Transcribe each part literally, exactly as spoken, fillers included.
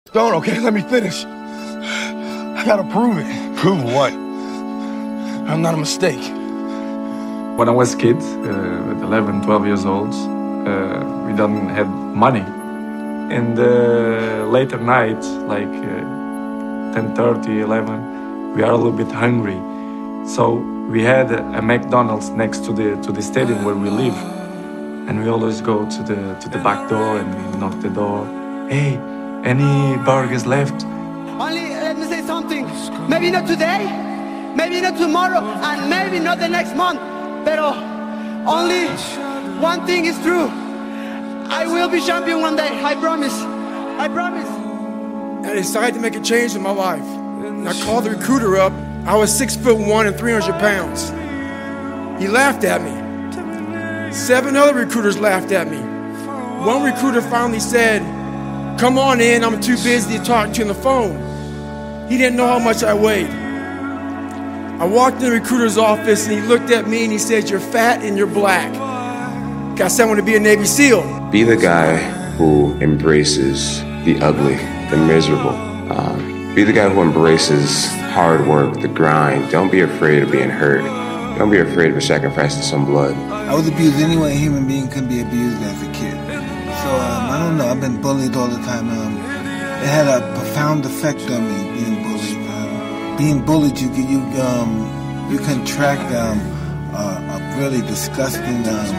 Don't, okay? Let me finish. I gotta prove it. Prove what? I'm not a mistake. When I was a kid, uh, at eleven, twelve years old, uh, we didn't have money. And uh, later night, like uh, ten thirty, eleven, we are a little bit hungry. So we had a, a McDonald's next to the to the stadium where we live. And we always go to the to the back door and we knock the door. Hey, any burgers left? Only, let me say something. Maybe not today, maybe not tomorrow, and maybe not the next month. But only one thing is true. I will be champion one day. I promise. I promise. I decided to make a change in my life. And I called the recruiter up. I was six foot one and three hundred pounds. He laughed at me. Seven other recruiters laughed at me. One recruiter finally said, "Come on in, I'm too busy to talk to you on the phone." He didn't know how much I weighed. I walked in the recruiter's office and he looked at me and he said, "You're fat and you're black." I said, "I want to be a Navy SEAL." Be the guy who embraces the ugly, the miserable. Uh, be the guy who embraces hard work, the grind. Don't be afraid of being hurt. Don't be afraid of sacrificing some blood. I was abused anyway a human being can be abused as a kid. So, um, I don't know, I've been bullied all the time. Um, it had a profound effect on me, being bullied. Um, being bullied, you you um, you contract um, uh, a really disgusting um,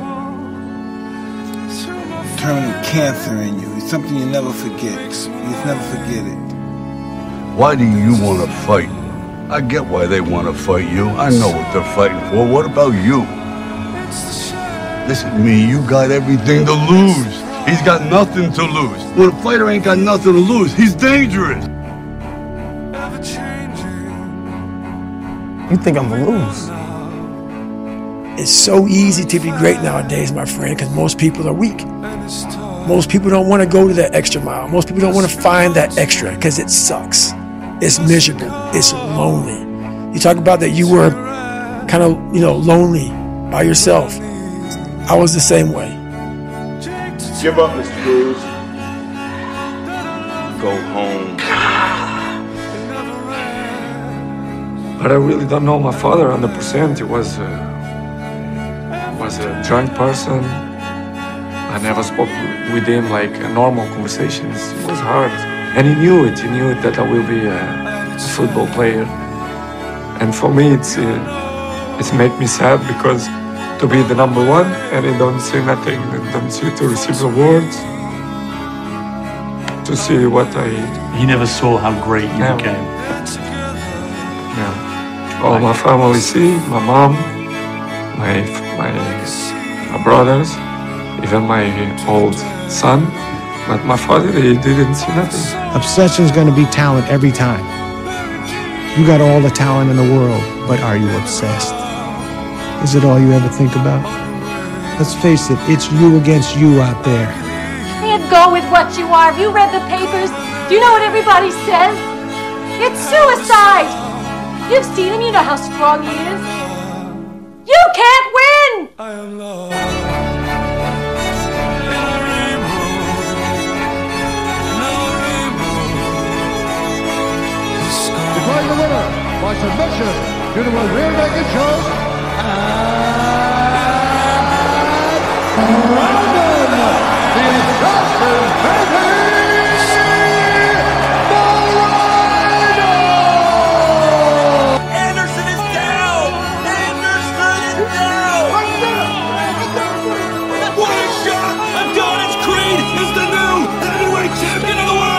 terminal cancer in you. It's something you never forget. You just never forget it. Why do you want to fight? I get why they want to fight you. I know what they're fighting for. What about you? Listen to me, you got everything to lose. He's got nothing to lose. When a fighter ain't got nothing to lose, he's dangerous. You think I'm gonna lose? It's so easy to be great nowadays, my friend, because most people are weak. Most people don't want to go to that extra mile. Most people don't want to find that extra because it sucks. It's miserable. It's lonely. You talk about that you were kind of, you know, lonely by yourself. I was the same way. Give up, Mister Cruz. Go home. But I really don't know my father one hundred percent. He was, uh, was a drunk person. I never spoke with him like a normal conversations. It was hard. And he knew it. He knew it that I will be a, a football player. And for me, it's uh, it's make me sad because to be the number one and he don't see nothing, and don't see to receive the awards, to see what I. He never saw how great you yeah. became. Yeah. All my family see, my mom, my my my brothers, even my old son. But my father, he didn't see nothing. Obsession's gonna be talent every time. You got all the talent in the world, but are you obsessed? Is it all you ever think about? Let's face it, it's you against you out there. You can't go with what you are. Have you read the papers? Do you know what everybody says? It's suicide! You've seen him, you know how strong he is. You can't win! I am lost. Declaring the winner by submission due to a rear naked choke. And Brandon, the assassin, baby! Anderson is down! Anderson is down! What a shot! Adonis Creed is the new heavyweight champion of the world!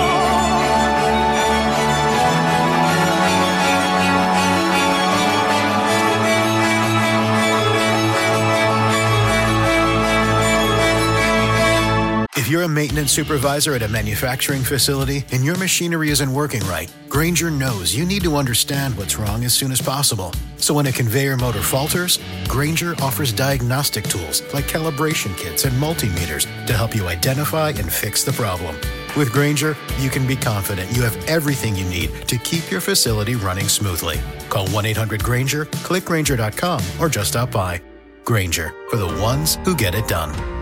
If you're a maintenance supervisor at a manufacturing facility and your machinery isn't working right, Grainger knows you need to understand what's wrong as soon as possible. So when a conveyor motor falters, Grainger offers diagnostic tools like calibration kits and multimeters to help you identify and fix the problem. With Grainger, you can be confident you have everything you need to keep your facility running smoothly. Call one eight hundred Grainger, click Grainger dot com, or just stop by. Grainger, for the ones who get it done.